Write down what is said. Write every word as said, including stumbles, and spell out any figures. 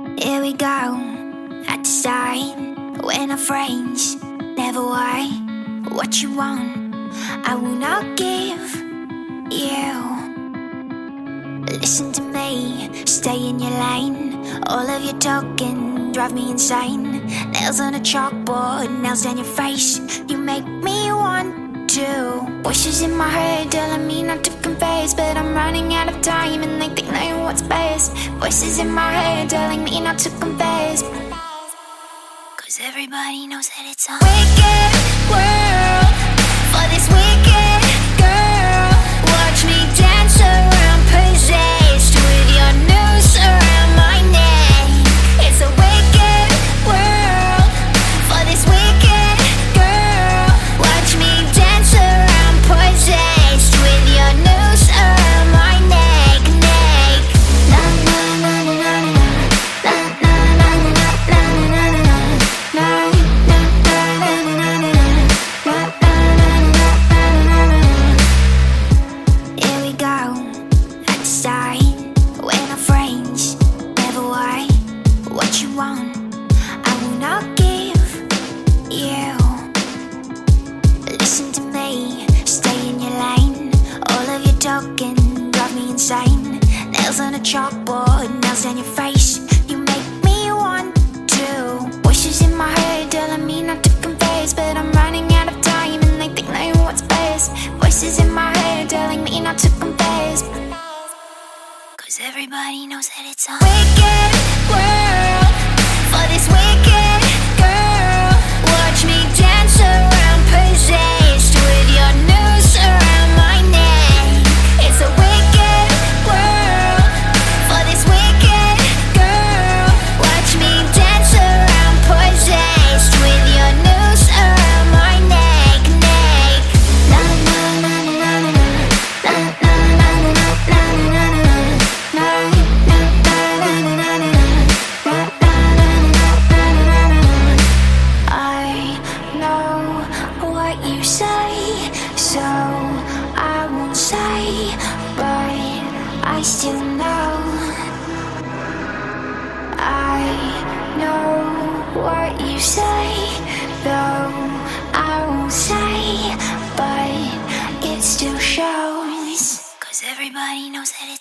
Here we go, at the start. When our friends never why what you want, I will not give you. Listen to me, stay in your lane. All of your talking drive me insane. Nails on a chalkboard, nails down your face. You make me want to. Voices in my head telling me not to confess, but I'm running out of time and they think they know what's best. Voices in my head telling me not to confess, cause everybody knows that it's a wicked world for this wicked girl. Watch me dance around, possessed with your noose around my neck. It's a wicked world for this wicked girl. Watch me dance around, possessed with your noose around my neck, neck. Na na na na na na na na na na na na. Here we go, at the start. When our friends never why what you want, I will not give you. Listen to me, stay in your lane. All of your talking drive me insane. Nails on a chalkboard, nails down your face. You make me want to. Voices in my head telling me not to confess, but I'm running out of time and they think they know what's best. Voices in my head telling me not to confess, cause everybody knows that it's a wicked world for this wicked girl. Watch me dance around, possessed with your noose around my neck. It's a wicked world for this wicked girl. Watch me dance around, possessed with your noose around my neck, neck. Na na na na na na na na na na na. I know what you say, so I won't say, but I still know. I know what you say, though I won't say, but it still shows, cause everybody knows that it's